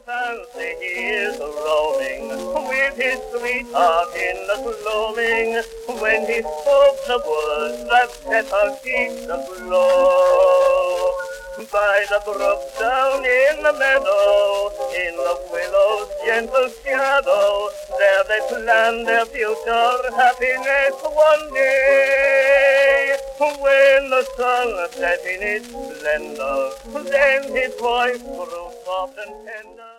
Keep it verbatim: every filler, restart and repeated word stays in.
fancy he is roaming with his sweetheart in the gloaming. When he spoke the words that set her cheeks aglow, by the brook down in the meadow, in the willow's gentle shadow, there they planned their future happiness one day. When the sun set in its splendor, then his voice grew soft and tender.